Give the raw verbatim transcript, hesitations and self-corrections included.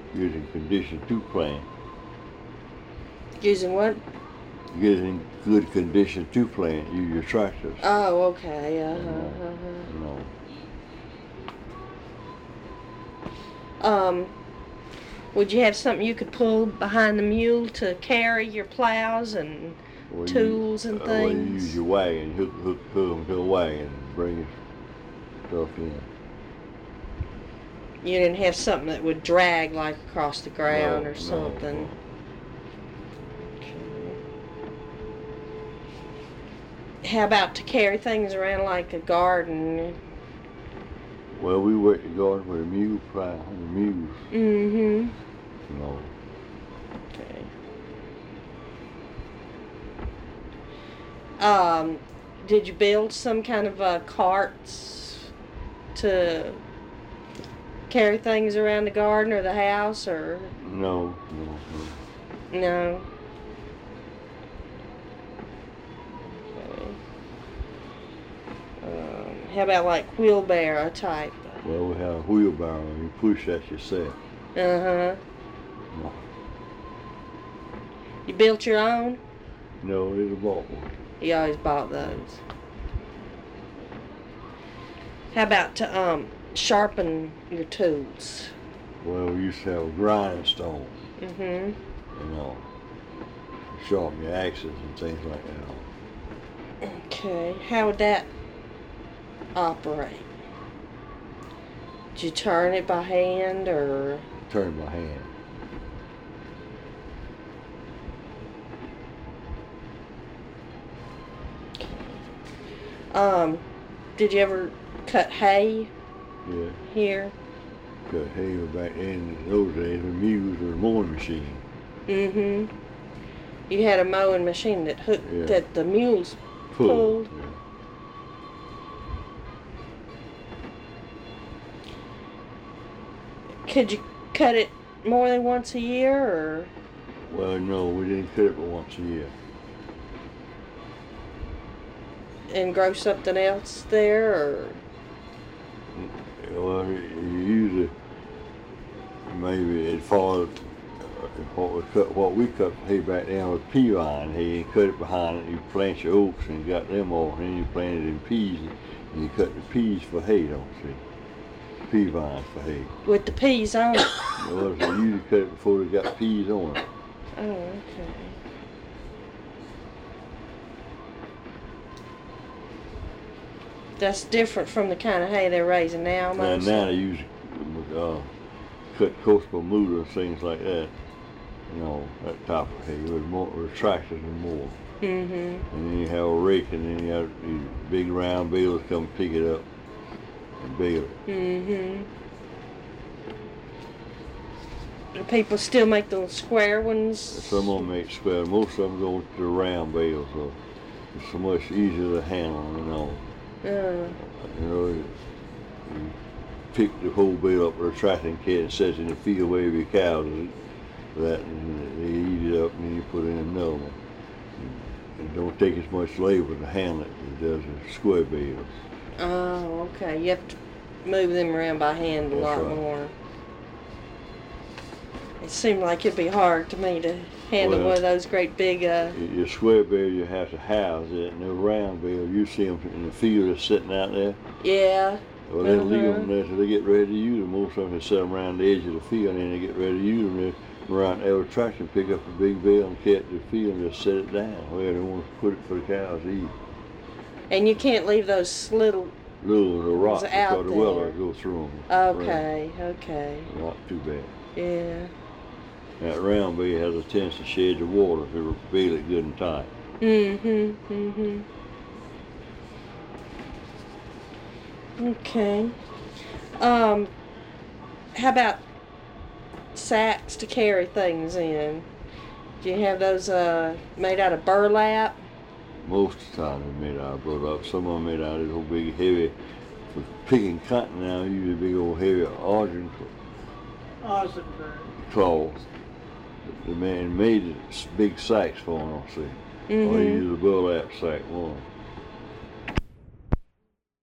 Using condition to plant. Using what? Get it in good condition to plant. Use your tractors. Oh, okay. Uh-huh, You know, uh-huh. Um, would you have something you could pull behind the mule to carry your plows and well, tools you, and uh, things? Well, you use your wagon, hook, hook, hook them to a wagon and bring your stuff in. You didn't have something that would drag like across the ground no, or something? No, no. How about to carry things around like a garden? Well, we worked the garden with a mule plow and the mules. Mm-hmm. You know. Okay. Um, did you build some kind of uh, carts to carry things around the garden or the house, or? No, no, no. No. Um, how about like wheelbarrow type? Well, we have a wheelbarrow and you push that yourself. Uh-huh. No. You built your own? No, it was bought one. You always bought those. How about to um sharpen your tools? Well, we used to have a grinding stone. Mm-hmm. You know, sharpen your axes and things like that. Okay. How would that operate? Did you turn it by hand or? Turn by hand. Um, did you ever cut hay? Yeah. Here? Cut hay back in those days with mules or a mowing machine. Mm-hmm. You had a mowing machine that hooked Yeah. that the mules Pull. pulled. Yeah. Could you cut it more than once a year, or? Well, no, we didn't cut it but once a year. And grow something else there, or? Well, you usually maybe it followed what we cut. What we cut hay back down with pea vine hay. You cut it behind it. You plant your oaks and you got them off, and then you planted in peas, and you cut the peas for hay. Don't you see? Pea vines for hay. With the peas on it. Well, so you usually cut it before they got peas on it. Oh, okay. That's different from the kind of hay they're raising now, And most. now they use uh, cut coastal muda and things like that. You know, that type of hay with more with tractors and more. Mm-hmm. And then you have a rake, and then you have these big round bales come pick it up and bale it. Mm-hmm. Do people still make those square ones? Some of them make square. Most of them go to the round bales, so it's so much easier to handle. You know. Uh, You know, you, you pick the whole bale up with a tracking kit and set it in the field where your cows is. That and they eat it up, and then you put in another one. It don't take as much labor to handle it as it does in square bales. oh, okay. You have to move them around by hand a That's lot right. more. It seemed like it'd be hard to me to handle Well, one of those great big. Uh, Your square bale, you have to house it, and the round bale, you see them in the field just sitting out there. yeah. Well, they leave Uh-huh. them there till they get ready to use them. Most of them, they set them around the edge of the field, and then they get ready to use them. They run out there with a tractor, pick up a big bale and carry it to the field and just set it down. Well, they want to put it for the cows to eat. And you can't leave those little. Little the rocks It's out because the weather there. go through them. Okay. Okay. Not too bad. Yeah. That round bale has a tendency to shed the water if you bale it good and tight. Mm-hmm. Mm-hmm. Okay. Um, how about sacks to carry things in? Do you have those uh, made out of burlap? Most of the time they're made out of burlap. Some of them made out of this old big heavy, for picking cotton now, usually big old heavy argent cloth. The man made it big sacks for them, see. Mm-hmm. Or he used a burlap sack one.